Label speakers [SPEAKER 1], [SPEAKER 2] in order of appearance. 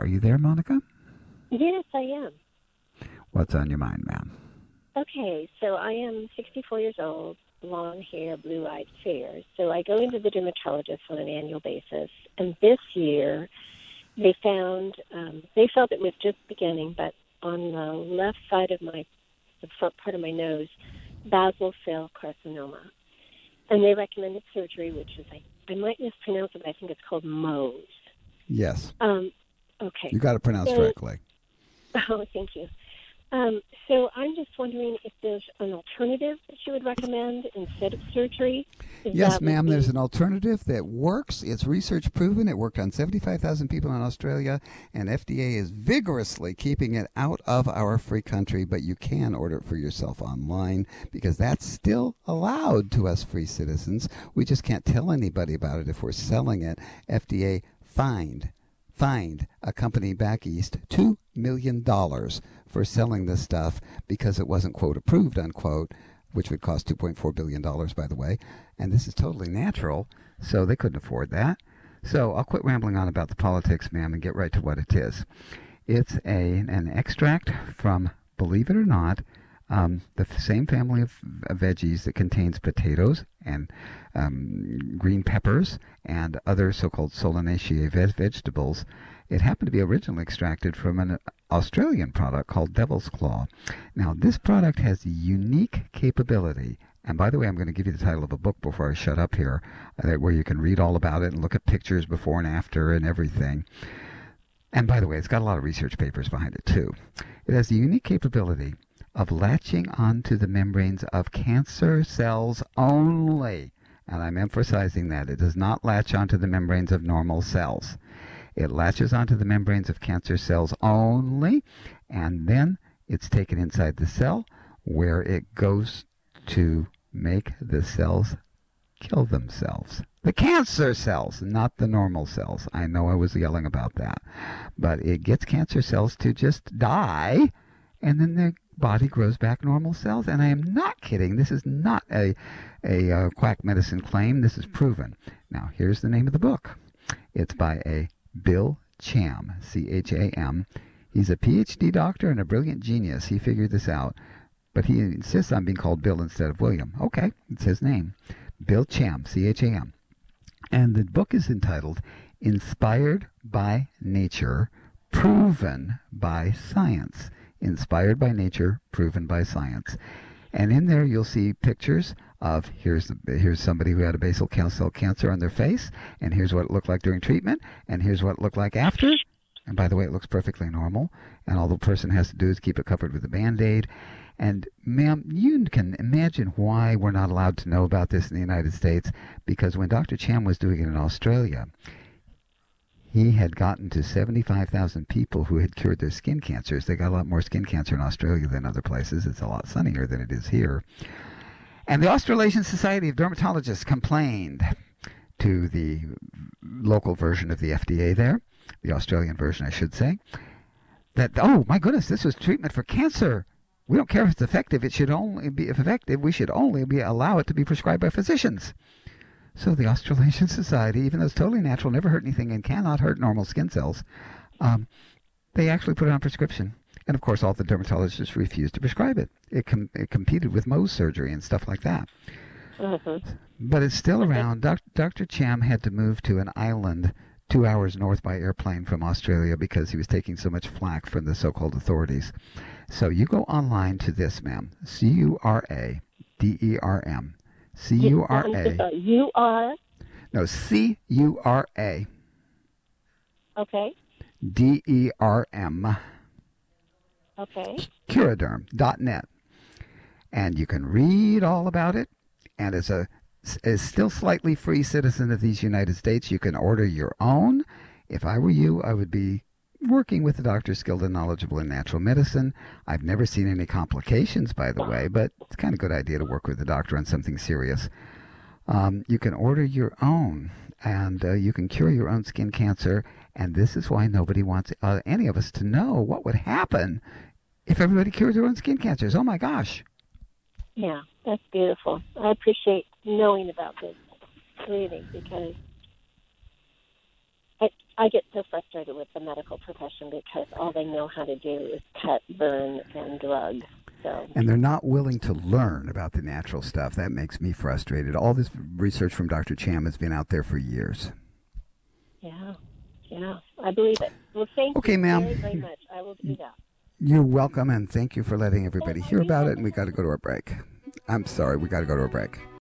[SPEAKER 1] Are you there, Monica?
[SPEAKER 2] Yes, I am.
[SPEAKER 1] What's on your mind, ma'am?
[SPEAKER 2] Okay, so I am 64 years old, long hair, blue-eyed, fair. So I go into the dermatologist on an annual basis, and this year they felt it was just beginning, but on the left side of the front part of my nose, basal cell carcinoma. And they recommended surgery, which is, I might mispronounce it, but I think it's called Mohs.
[SPEAKER 1] Yes.
[SPEAKER 2] Okay.
[SPEAKER 1] You got it pronounced correctly.
[SPEAKER 2] Oh, thank you. So I'm just wondering if there's an alternative that you would recommend instead of surgery.
[SPEAKER 1] Yes, ma'am, there's an alternative that works. It's research proven. It worked on 75,000 people in Australia, and FDA is vigorously keeping it out of our free country, but you can order it for yourself online because that's still allowed to us free citizens. We just can't tell anybody about it if we're selling it. FDA fined a company back east $2 million for selling this stuff because it wasn't, quote, approved, unquote, which would cost $2.4 billion, by the way. And this is totally natural, so they couldn't afford that. So I'll quit rambling on about the politics, ma'am, and get right to what it is. It's an extract from, believe it or not, the same family of veggies that contains potatoes and green peppers and other so-called solanaceae vegetables. It happened to be originally extracted from an Australian product called Devil's Claw. Now, this product has a unique capability. And by the way, I'm going to give you the title of a book before I shut up here, where you can read all about it and look at pictures before and after and everything. And by the way, it's got a lot of research papers behind it, too. It has the unique capability of latching onto the membranes of cancer cells only. And I'm emphasizing that. It does not latch onto the membranes of normal cells. It latches onto the membranes of cancer cells only, and then it's taken inside the cell where it goes to make the cells kill themselves. The cancer cells, not the normal cells. I know I was yelling about that. But it gets cancer cells to just die, and then the body grows back normal cells. And I am not kidding. This is not a quack medicine claim. This is proven. Now, here's the name of the book. It's by a Bill Cham, C-H-A-M. He's a PhD doctor and a brilliant genius. He figured this out. But he insists on being called Bill instead of William. Okay, it's his name. Bill Cham, C-H-A-M. And the book is entitled Inspired by Nature, Proven by Science. Inspired by Nature, Proven by Science. And in there you'll see pictures of here's somebody who had a basal cell cancer on their face, and here's what it looked like during treatment, and here's what it looked like after. And by the way, it looks perfectly normal, and all the person has to do is keep it covered with a Band-Aid. And, ma'am, you can imagine why we're not allowed to know about this in the United States, because when Dr. Cham was doing it in Australia, he had gotten to 75,000 people who had cured their skin cancers. They got a lot more skin cancer in Australia than other places. It's a lot sunnier than it is here. And the Australasian Society of Dermatologists complained to the local version of the FDA there, the Australian version, I should say, that, oh, my goodness, this was treatment for cancer. We don't care if it's effective. It should only be, if effective, we should only allow it to be prescribed by physicians. So the Australasian Society, even though it's totally natural, never hurt anything, and cannot hurt normal skin cells, they actually put it on prescription. And, of course, all the dermatologists refused to prescribe it. It competed with Mohs surgery and stuff like that. Mm-hmm. But it's still around. Dr. Cham had to move to an island 2 hours north by airplane from Australia because he was taking so much flack from the so-called authorities. So you go online to this, ma'am, C-U-R-A-D-E-R-M. C-U-R-A.
[SPEAKER 2] U-R?
[SPEAKER 1] No, C-U-R-A.
[SPEAKER 2] Okay.
[SPEAKER 1] D-E-R-M.
[SPEAKER 2] Okay.
[SPEAKER 1] Curaderm.net. And you can read all about it. And as still slightly free citizen of these United States, you can order your own. If I were you, I would be working with a doctor skilled and knowledgeable in natural medicine. I've never seen any complications, by the way, but it's kind of a good idea to work with a doctor on something serious. You can order your own, and you can cure your own skin cancer. And this is why nobody wants any of us to know what would happen if everybody cured their own skin cancers. Oh, my gosh.
[SPEAKER 2] Yeah, that's beautiful. I appreciate knowing about this, really, because I get so frustrated with the medical profession because all they know how to do is cut, burn, and drug. So.
[SPEAKER 1] And they're not willing to learn about the natural stuff. That makes me frustrated. All this research from Dr. Cham has been out there for years.
[SPEAKER 2] Yeah, I believe it. Well, thank you
[SPEAKER 1] ma'am.
[SPEAKER 2] very, very much. I will do that.
[SPEAKER 1] You're welcome, and thank you for letting everybody hear about it, and we got to go to a break. I'm sorry, we got to go to a break.